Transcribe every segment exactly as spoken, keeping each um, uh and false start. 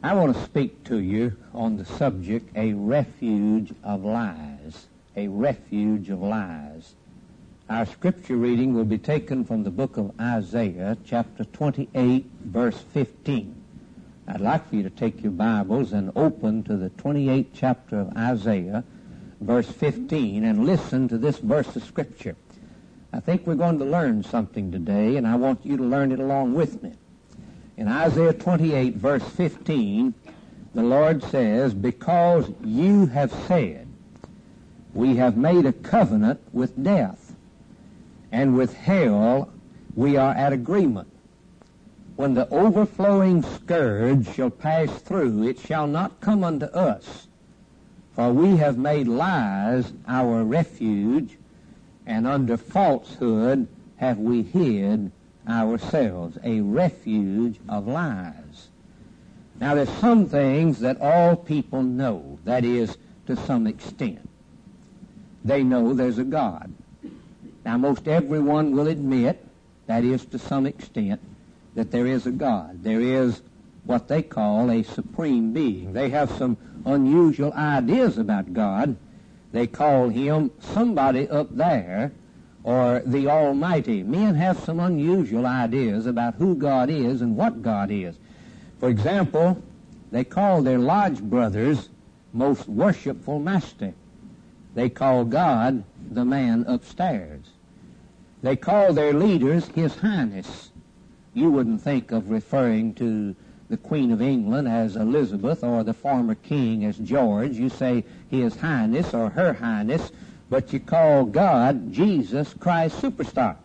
I want to speak to you on the subject, a refuge of lies. A refuge of lies. Our scripture reading will be taken from the book of Isaiah, chapter twenty-eight, verse fifteen. I'd like for you to take your Bibles and open to the twenty-eighth chapter of Isaiah, verse fifteen, and listen to this verse of scripture. I think we're going to learn something today, and I want you to learn it along with me. In Isaiah twenty-eight, verse fifteen, the Lord says, "Because you have said, we have made a covenant with death, and with hell we are at agreement. When the overflowing scourge shall pass through, it shall not come unto us. For we have made lies our refuge, and under falsehood have we hid ourselves." A refuge of lies. Now, there's some things that all people know, that is, to some extent. They know there's a God. Now, most everyone will admit, that is, to some extent, that there is a God. There is what they call a supreme being. They have some unusual ideas about God. They call him somebody up there, or the Almighty. Men have some unusual ideas about who God is and what God is. For example, they call their lodge brothers most worshipful master. They call God the man upstairs. They call their leaders His Highness. You wouldn't think of referring to the Queen of England as Elizabeth or the former king as George. You say His Highness or Her Highness, but you call God Jesus Christ Superstar.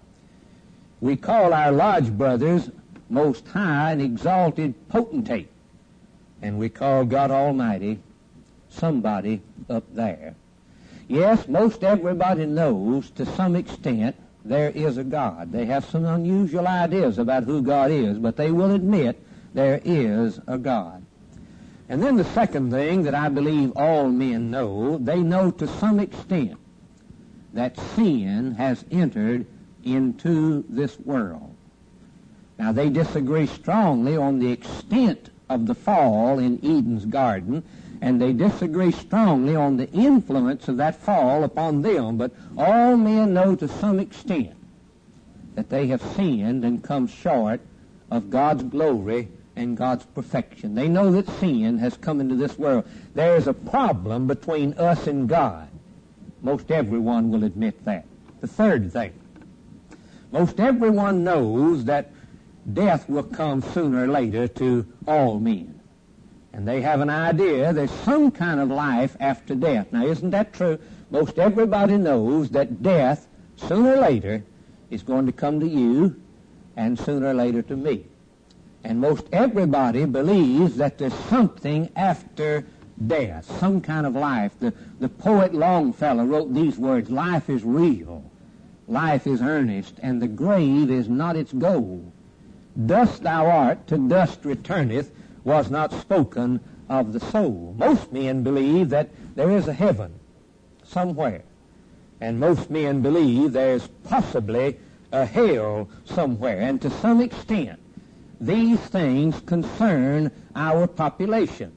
We call our lodge brothers Most High and Exalted Potentate, and we call God Almighty somebody up there. Yes, most everybody knows to some extent there is a God. They have some unusual ideas about who God is, but they will admit there is a God. And then the second thing that I believe all men know, they know to some extent that sin has entered into this world. Now, they disagree strongly on the extent of the fall in Eden's garden, and they disagree strongly on the influence of that fall upon them, but all men know to some extent that they have sinned and come short of God's glory and God's perfection. They know that sin has come into this world. There is a problem between us and God. Most everyone will admit that. The third thing, most everyone knows that death will come sooner or later to all men. And they have an idea there's some kind of life after death. Now, isn't that true? Most everybody knows that death, sooner or later, is going to come to you, and sooner or later to me. And most everybody believes that there's something after death, some kind of life. The, the poet Longfellow wrote these words, "Life is real, life is earnest, and the grave is not its goal. Dust thou art, to dust returneth, was not spoken of the soul." Most men believe that there is a heaven somewhere, and most men believe there's possibly a hell somewhere, and to some extent these things concern our population.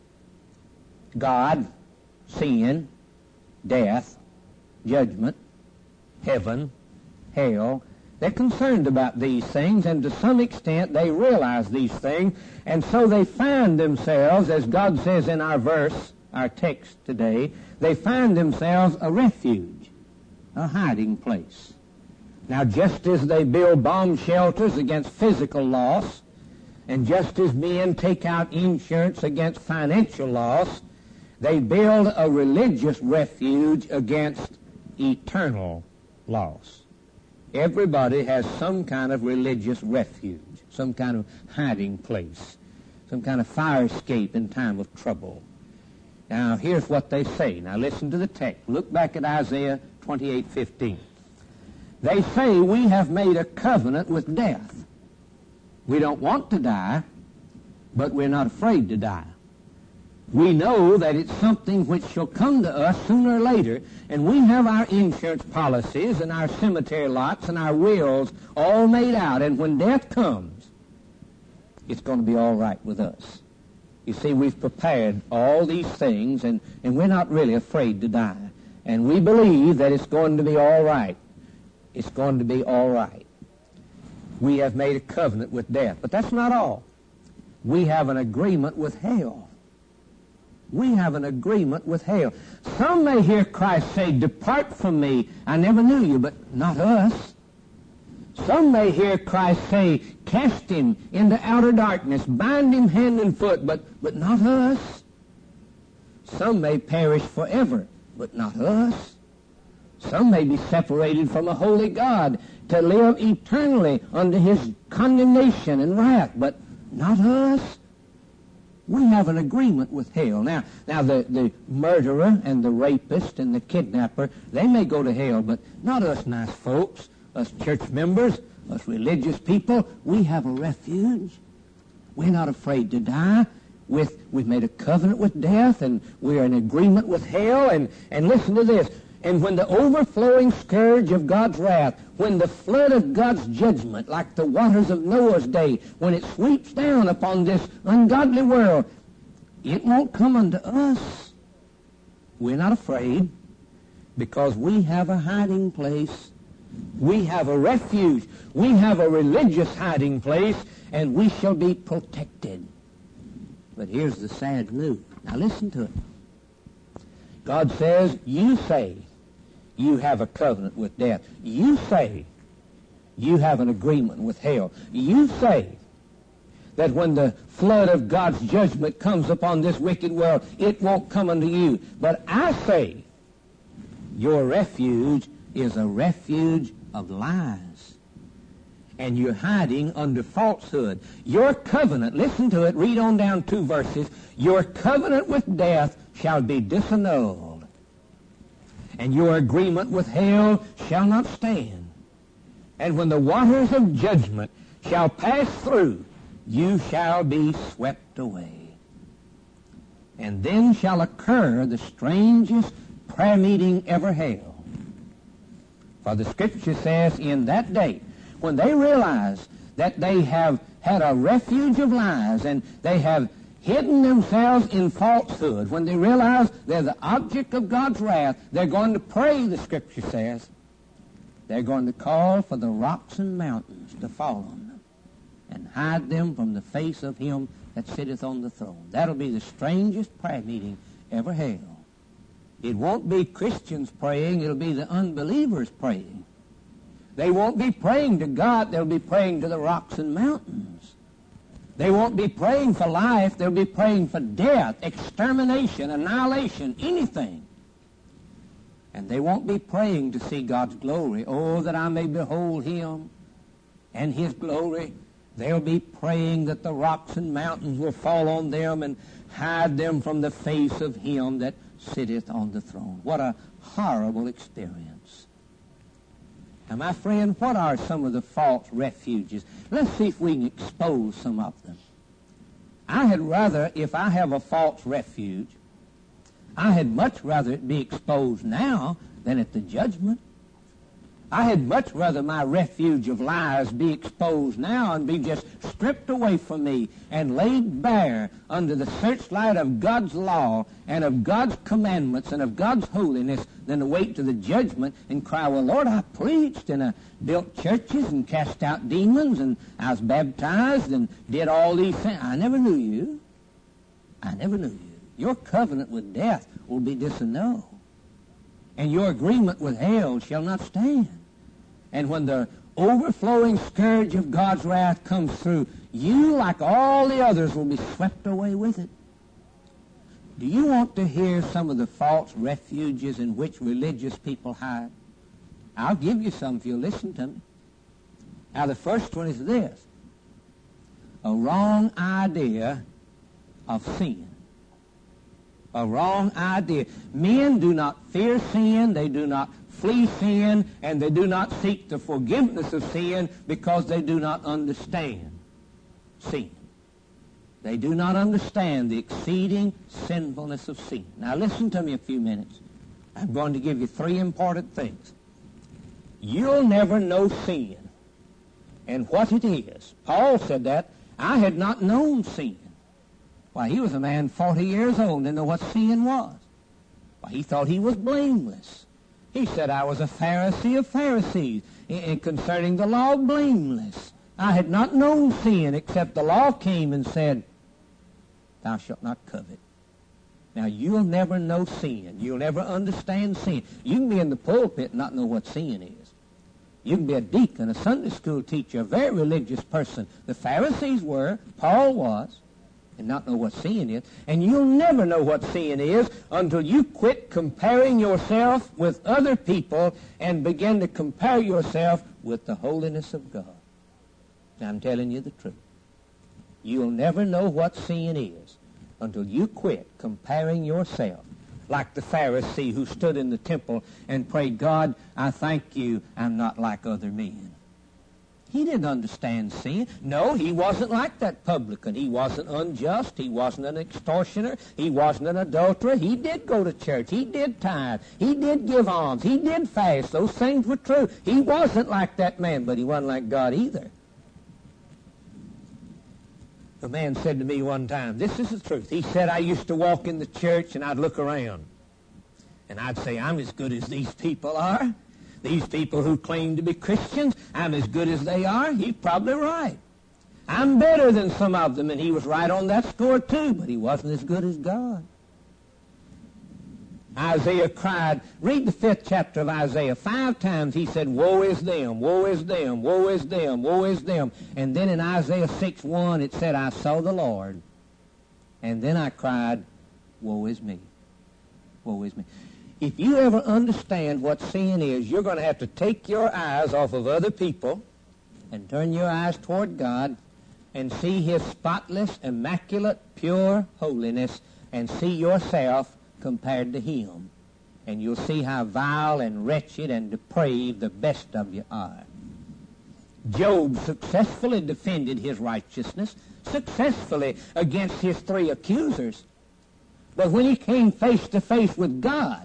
God, sin, death, judgment, heaven, hell. They're concerned about these things, and to some extent they realize these things, and so they find themselves, as God says in our verse, our text today, they find themselves a refuge, a hiding place. Now, just as they build bomb shelters against physical loss, and just as men take out insurance against financial loss, they build a religious refuge against eternal loss. Everybody has some kind of religious refuge, some kind of hiding place, some kind of fire escape in time of trouble. Now, here's what they say. Now, listen to the text. Look back at Isaiah twenty-eight fifteen. They say, "We have made a covenant with death." We don't want to die, but we're not afraid to die. We know that it's something which shall come to us sooner or later, and we have our insurance policies and our cemetery lots and our wills all made out, and when death comes, it's going to be all right with us. You see, we've prepared all these things, and, and we're not really afraid to die. And we believe that it's going to be all right. It's going to be all right. We have made a covenant with death. But that's not all. We have an agreement with hell. We have an agreement with hell. Some may hear Christ say, "Depart from me, I never knew you," but not us. Some may hear Christ say, "Cast him into outer darkness, bind him hand and foot," but, but not us. Some may perish forever, but not us. Some may be separated from a holy God to live eternally under his condemnation and wrath, but not us. We have an agreement with hell. Now, now the, the murderer and the rapist and the kidnapper, they may go to hell, but not us nice folks, us church members, us religious people. We have a refuge. We're not afraid to die. With, we've made a covenant with death, and we're in agreement with hell. And, and listen to this. And when the overflowing scourge of God's wrath, when the flood of God's judgment, like the waters of Noah's day, when it sweeps down upon this ungodly world, it won't come unto us. We're not afraid, because we have a hiding place. We have a refuge. We have a religious hiding place, and we shall be protected. But here's the sad news. Now listen to it. God says, you say you have a covenant with death. You say you have an agreement with hell. You say that when the flood of God's judgment comes upon this wicked world, it won't come unto you. But I say your refuge is a refuge of lies. And you're hiding under falsehood. Your covenant, listen to it, read on down two verses. Your covenant with death shall be disannulled, and your agreement with hell shall not stand. And when the waters of judgment shall pass through, you shall be swept away. And then shall occur the strangest prayer meeting ever held. For the Scripture says, in that day, when they realize that they have had a refuge of lies and they have hidden themselves in falsehood, when they realize they're the object of God's wrath, they're going to pray, the Scripture says. They're going to call for the rocks and mountains to fall on them and hide them from the face of him that sitteth on the throne. That'll be the strangest prayer meeting ever held. It won't be Christians praying, it'll be the unbelievers praying. They won't be praying to God, they'll be praying to the rocks and mountains. They won't be praying for life, they'll be praying for death, extermination, annihilation, anything. And they won't be praying to see God's glory. Oh, that I may behold him and his glory. They'll be praying that the rocks and mountains will fall on them and hide them from the face of him that sitteth on the throne. What a horrible experience. Now, my friend, what are some of the false refuges? Let's see if we can expose some of them. I had rather, if I have a false refuge, I had much rather it be exposed now than at the judgment. I had much rather my refuge of lies be exposed now and be just stripped away from me and laid bare under the searchlight of God's law and of God's commandments and of God's holiness than to wait to the judgment and cry, well, Lord, I preached and I built churches and cast out demons and I was baptized and did all these things. I never knew you. I never knew you. Your covenant with death will be disannulled, and your agreement with hell shall not stand. And when the overflowing scourge of God's wrath comes through, you, like all the others, will be swept away with it. Do you want to hear some of the false refuges in which religious people hide? I'll give you some if you'll listen to me. Now, the first one is this: a wrong idea of sin. A wrong idea. Men do not fear sin, they do not flee sin, and they do not seek the forgiveness of sin because they do not understand sin. They do not understand the exceeding sinfulness of sin. Now listen to me a few minutes. I'm going to give you three important things. You'll never know sin and what it is. Paul said that. I had not known sin. Why, he was a man forty years old, didn't know what sin was. Why, he thought he was blameless. He said, I was a Pharisee of Pharisees, and concerning the law, blameless. I had not known sin, except the law came and said, thou shalt not covet. Now, you'll never know sin. You'll never understand sin. You can be in the pulpit and not know what sin is. You can be a deacon, a Sunday school teacher, a very religious person. The Pharisees were, Paul was, and not know what sin is. And you'll never know what sin is until you quit comparing yourself with other people and begin to compare yourself with the holiness of God. Now, I'm telling you the truth. You'll never know what sin is until you quit comparing yourself like the Pharisee who stood in the temple and prayed, God, I thank you I'm not like other men. He didn't understand sin. No, he wasn't like that publican. He wasn't unjust. He wasn't an extortioner. He wasn't an adulterer. He did go to church. He did tithe. He did give alms. He did fast. Those things were true. He wasn't like that man, but he wasn't like God either. A man said to me one time, this is the truth. He said, I used to walk in the church and I'd look around. And I'd say, I'm as good as these people are. These people who claim to be Christians, I'm as good as they are. He's probably right. I'm better than some of them, and he was right on that score too, but he wasn't as good as God. Isaiah cried, read the fifth chapter of Isaiah. Five times he said, woe is them, woe is them, woe is them, woe is them. And then in Isaiah six one it said, I saw the Lord. And then I cried, woe is me, woe is me. If you ever understand what sin is, you're going to have to take your eyes off of other people and turn your eyes toward God and see his spotless, immaculate, pure holiness and see yourself compared to him. And you'll see how vile and wretched and depraved the best of you are. Job successfully defended his righteousness, successfully against his three accusers. But when he came face to face with God,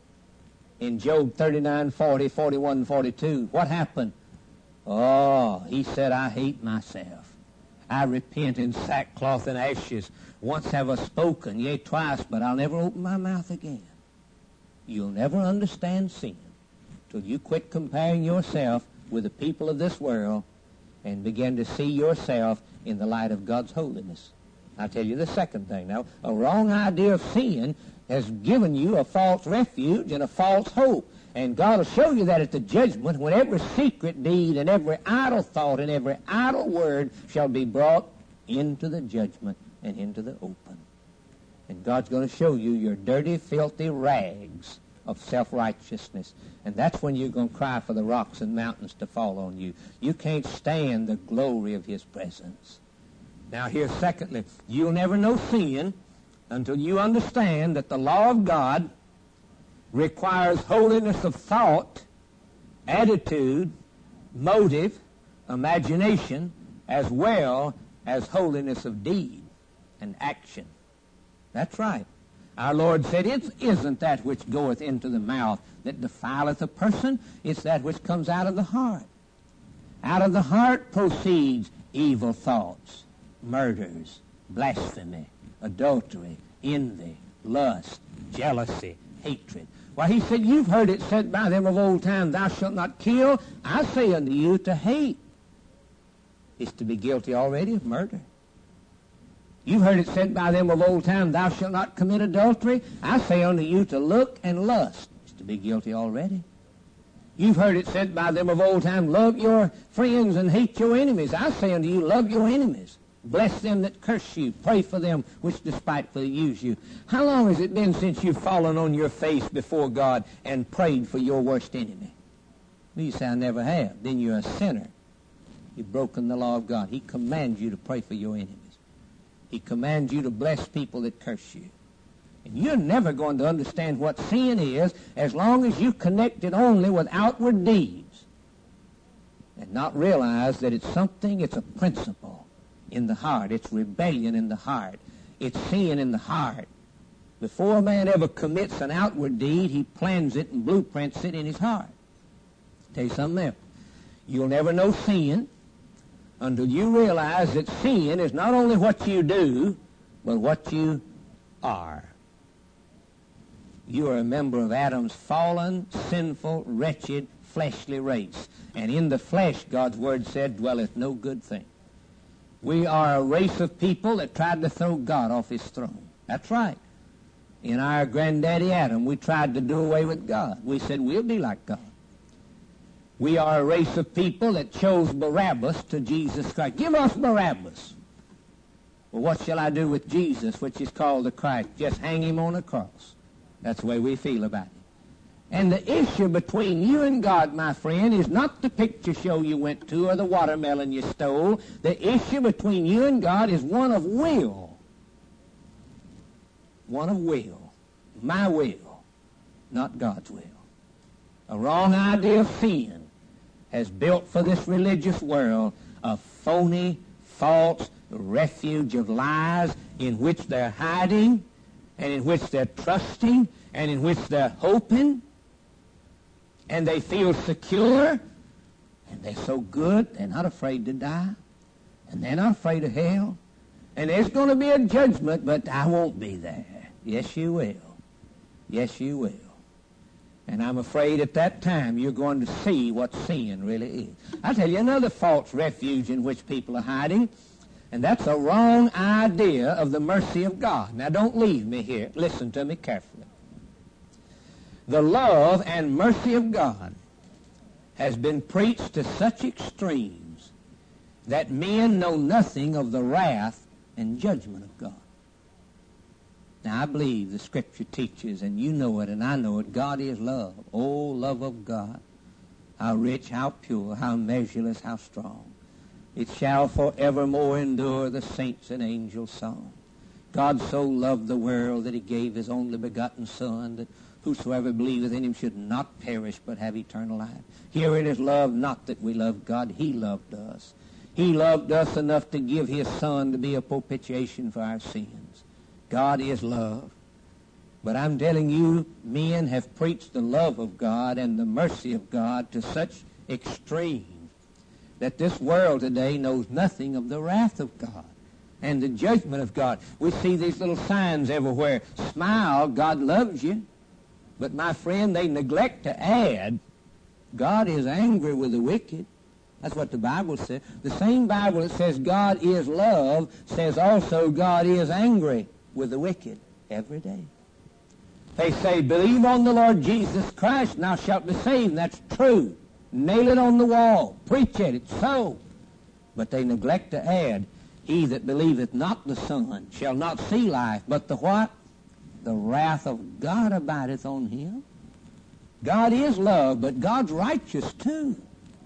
in Job thirty-nine, forty, forty-one, forty-two, what happened? Oh, he said, I hate myself. I repent in sackcloth and ashes. Once have I spoken, yea, twice, but I'll never open my mouth again. You'll never understand sin till you quit comparing yourself with the people of this world and begin to see yourself in the light of God's holiness. I'll tell you the second thing. Now, a wrong idea of sin has given you a false refuge and a false hope. And God will show you that at the judgment when every secret deed and every idle thought and every idle word shall be brought into the judgment and into the open. And God's going to show you your dirty, filthy rags of self-righteousness. And that's when you're going to cry for the rocks and mountains to fall on you. You can't stand the glory of his presence. Now here, secondly, you'll never know sin until you understand that the law of God requires holiness of thought, attitude, motive, imagination, as well as holiness of deed and action. That's right. Our Lord said, it isn't that which goeth into the mouth that defileth a person, it's that which comes out of the heart. Out of the heart proceeds evil thoughts, murders, blasphemy, adultery, envy, lust, jealousy, hatred. Why, he said, you've heard it said by them of old time, thou shalt not kill. I say unto you, to hate is to be guilty already of murder. You've heard it said by them of old time, thou shalt not commit adultery. I say unto you, to look and lust is to be guilty already. You've heard it said by them of old time, love your friends and hate your enemies. I say unto you, love your enemies. Bless them that curse you. Pray for them which despitefully use you. How long has it been since you've fallen on your face before God and prayed for your worst enemy? Well, you say, I never have. Then you're a sinner. You've broken the law of God. He commands you to pray for your enemies. He commands you to bless people that curse you. And you're never going to understand what sin is as long as you connect it only with outward deeds and not realize that it's something, it's a principle in the heart. It's rebellion in the heart. It's sin in the heart. Before a man ever commits an outward deed, he plans it and blueprints it in his heart. I'll tell you something else. You'll never know sin until you realize that sin is not only what you do, but what you are. You are a member of Adam's fallen, sinful, wretched, fleshly race. And in the flesh, God's Word said, dwelleth no good thing. We are a race of people that tried to throw God off His throne. That's right. In our granddaddy Adam, we tried to do away with God. We said, we'll be like God. We are a race of people that chose Barabbas to Jesus Christ. Give us Barabbas. Well, what shall I do with Jesus, which is called the Christ? Just hang Him on a cross. That's the way we feel about it. And the issue between you and God, my friend, is not the picture show you went to or the watermelon you stole. The issue between you and God is one of will. One of will. My will, not God's will. A wrong idea of sin has built for this religious world a phony, false refuge of lies in which they're hiding and in which they're trusting and in which they're hoping. And they feel secure, and they're so good, they're not afraid to die, and they're not afraid of hell. And there's going to be a judgment, but I won't be there. Yes, you will. Yes, you will. And I'm afraid at that time you're going to see what sin really is. I'll tell you another false refuge in which people are hiding, and that's a wrong idea of the mercy of God. Now, don't leave me here. Listen to me carefully. The love and mercy of God has been preached to such extremes that men know nothing of the wrath and judgment of God. Now, I believe the Scripture teaches, and you know it, and I know it, God is love. Oh, love of God. How rich, how pure, how measureless, how strong. It shall forevermore endure, the saints and angels' song. God so loved the world that He gave His only begotten Son, that whosoever believeth in Him should not perish but have eternal life. Herein is love, not that we loved God. He loved us. He loved us enough to give His Son to be a propitiation for our sins. God is love. But I'm telling you, men have preached the love of God and the mercy of God to such extreme that this world today knows nothing of the wrath of God and the judgment of God. We see these little signs everywhere. Smile, God loves you. But my friend, they neglect to add, God is angry with the wicked. That's what the Bible says. The same Bible that says God is love says also God is angry with the wicked every day. They say, believe on the Lord Jesus Christ, and thou shalt be saved. And that's true. Nail it on the wall. Preach it. It's so. But they neglect to add, he that believeth not the Son shall not see life, but the what? The wrath of God abideth on him. God is love, but God's righteous too.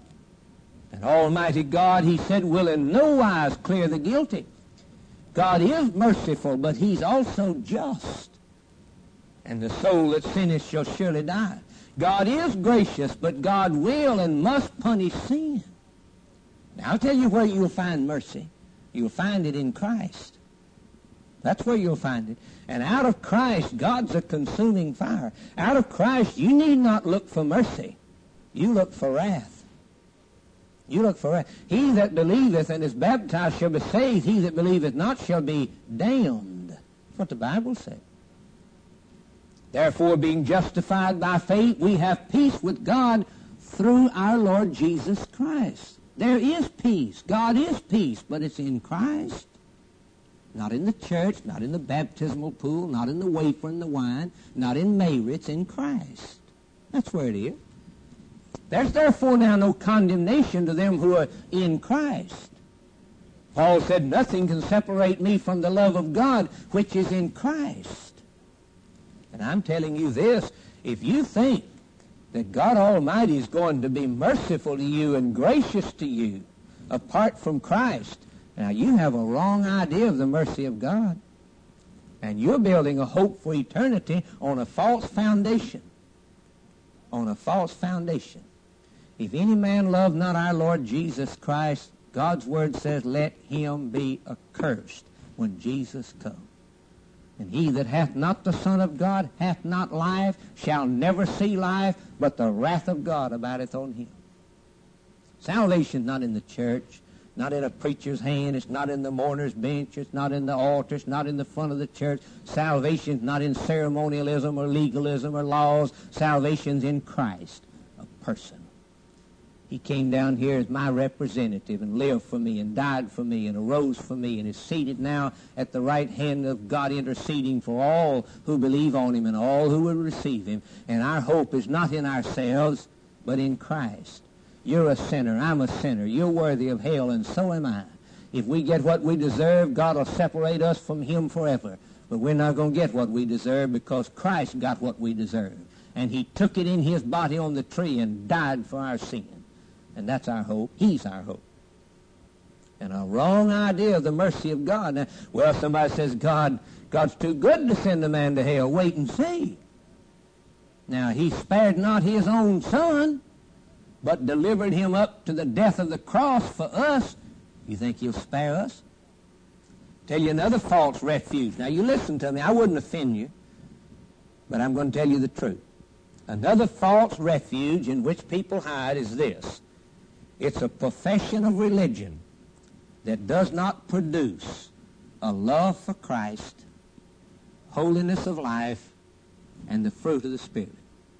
And Almighty God, He said, will in no wise clear the guilty. God is merciful, but He's also just. And the soul that sinneth shall surely die. God is gracious, but God will and must punish sin. Now, I'll tell you where you'll find mercy. You'll find it in Christ. That's where you'll find it. And out of Christ, God's a consuming fire. Out of Christ, you need not look for mercy. You look for wrath. You look for wrath. He that believeth and is baptized shall be saved. He that believeth not shall be damned. That's what the Bible says. Therefore, being justified by faith, we have peace with God through our Lord Jesus Christ. There is peace. God is peace, but it's in Christ. Not in the church, not in the baptismal pool, not in the wafer and the wine, not in Mary. It's in Christ. That's where it is. There's therefore now no condemnation to them who are in Christ. Paul said, nothing can separate me from the love of God, which is in Christ. And I'm telling you this, if you think that God Almighty is going to be merciful to you and gracious to you apart from Christ, now you have a wrong idea of the mercy of God. And you're building a hope for eternity on a false foundation. On a false foundation. If any man love not our Lord Jesus Christ, God's word says, let him be accursed when Jesus comes. And he that hath not the Son of God hath not life, shall never see life, but the wrath of God abideth on him. Salvation not in the church. not in a preacher's hand. It's not in the mourner's bench. It's not in the altar. It's not in the front of the church. Salvation's not in ceremonialism or legalism or laws. Salvation's in Christ, a person. He came down here as my representative and lived for me and died for me and arose for me and is seated now at the right hand of God, interceding for all who believe on him and all who will receive him. And our hope is not in ourselves, but in Christ. You're a sinner. I'm a sinner. You're worthy of hell, and so am I. If we get what we deserve, God will separate us from him forever. But we're not going to get what we deserve, because Christ got what we deserve. And he took it in his body on the tree and died for our sin. And that's our hope. He's our hope. And a wrong idea of the mercy of God. Now, well, somebody says, God, God's too good to send a man to hell. Wait and see. Now, he spared not his own son, but delivered him up to the death of the cross for us. You think he'll spare us? Tell you another false refuge. Now, you listen to me. I wouldn't offend you, but I'm going to tell you the truth. Another false refuge in which people hide is this. It's a profession of religion that does not produce a love for Christ, holiness of life, and the fruit of the Spirit.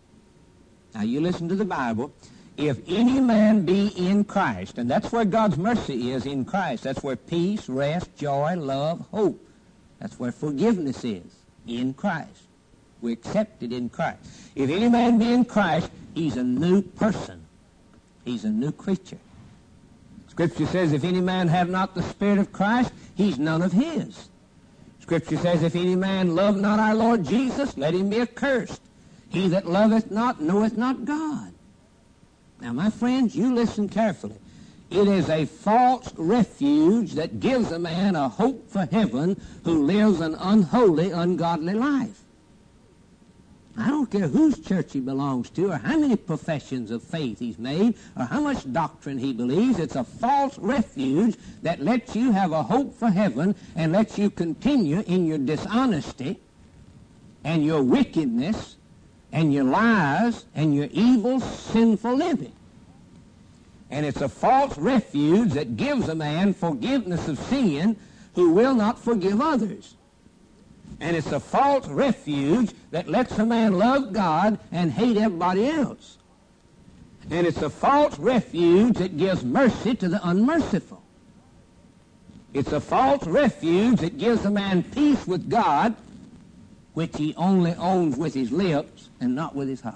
Now, you listen to the Bible. If any man be in Christ, and that's where God's mercy is, in Christ. That's where peace, rest, joy, love, hope. That's where forgiveness is, in Christ. We accept it in Christ. If any man be in Christ, he's a new person. He's a new creature. Scripture says, if any man have not the Spirit of Christ, he's none of his. Scripture says, if any man love not our Lord Jesus, let him be accursed. He that loveth not knoweth not God. Now, my friends, you listen carefully. It is a false refuge that gives a man a hope for heaven who lives an unholy, ungodly life. I don't care whose church he belongs to or how many professions of faith he's made or how much doctrine he believes. It's a false refuge that lets you have a hope for heaven and lets you continue in your dishonesty and your wickedness and your lies and your evil, sinful living. And it's a false refuge that gives a man forgiveness of sin who will not forgive others. And it's a false refuge that lets a man love God and hate everybody else. And it's a false refuge that gives mercy to the unmerciful. It's a false refuge that gives a man peace with God, which he only owns with his lips and not with his heart.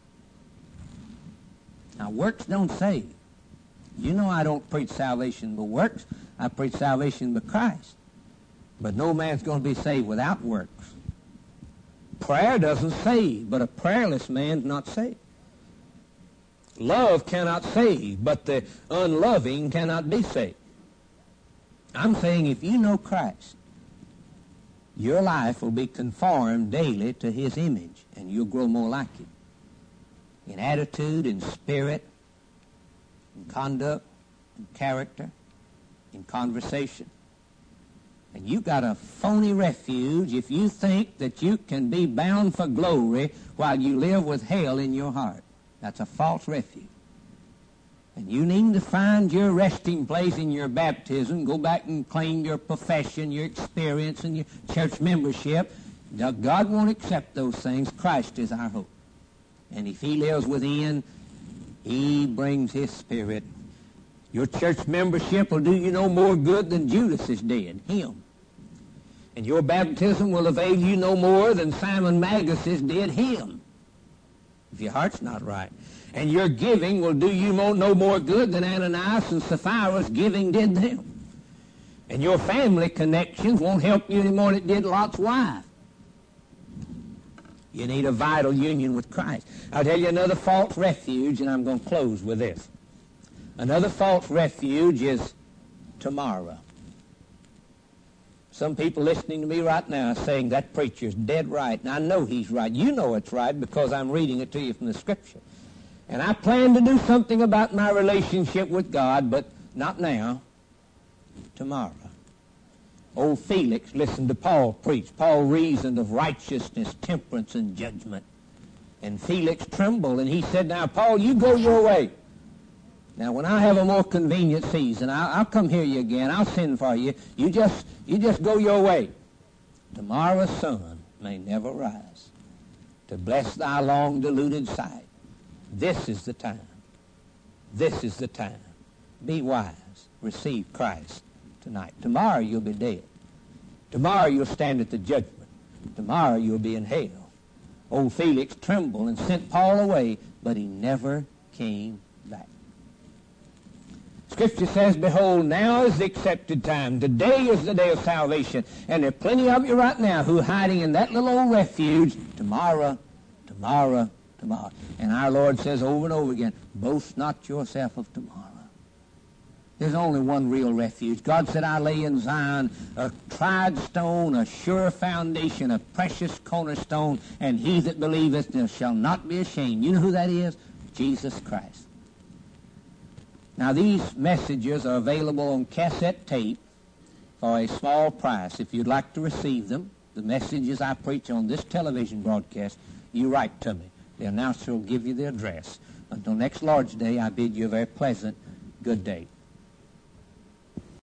Now, works don't save. You know I don't preach salvation by works. I preach salvation by Christ. But no man's going to be saved without works. Prayer doesn't save, but a prayerless man's not saved. Love cannot save, but the unloving cannot be saved. I'm saying if you know Christ, your life will be conformed daily to his image, and you'll grow more like him. In attitude, in spirit, in conduct, in character, in conversation. And you got a phony refuge if you think that you can be bound for glory while you live with hell in your heart. That's a false refuge. And you need to find your resting place in your baptism. Go back and claim your profession, your experience, and your church membership. Now, God won't accept those things. Christ is our hope. And if he lives within, he brings his Spirit. Your church membership will do you no more good than Judas is dead, him. And your baptism will avail you no more than Simon Magus' did him, if your heart's not right. And your giving will do you no more good than Ananias and Sapphira's giving did them. And your family connections won't help you any more than it did Lot's wife. You need a vital union with Christ. I'll tell you another false refuge, and I'm going to close with this. Another false refuge is tomorrow. Some people listening to me right now are saying that preacher's dead right. And I know he's right. You know it's right because I'm reading it to you from the Scripture. And I plan to do something about my relationship with God, but not now. Tomorrow. Old Felix listened to Paul preach. Paul reasoned of righteousness, temperance, and judgment. And Felix trembled, and he said, now, Paul, you go your way. Now, when I have a more convenient season, I'll, I'll come hear you again. I'll send for you. You just, you just go your way. Tomorrow's sun may never rise to bless thy long deluded sight. This is the time. This is the time. Be wise. Receive Christ tonight. Tomorrow you'll be dead. Tomorrow you'll stand at the judgment. Tomorrow you'll be in hell. Old Felix trembled and sent Paul away, but he never came back. Scripture says, behold, now is the accepted time. Today is the day of salvation. And there are plenty of you right now who are hiding in that little old refuge. Tomorrow, tomorrow, tomorrow. And our Lord says over and over again, boast not yourself of tomorrow. There's only one real refuge. God said, I lay in Zion a tried stone, a sure foundation, a precious cornerstone, and he that believeth shall not be ashamed. You know who that is? Jesus Christ. Now, these messages are available on cassette tape for a small price. If you'd like to receive them, the messages I preach on this television broadcast, you write to me. The announcer will give you the address. Until next Lord's Day, I bid you a very pleasant good day.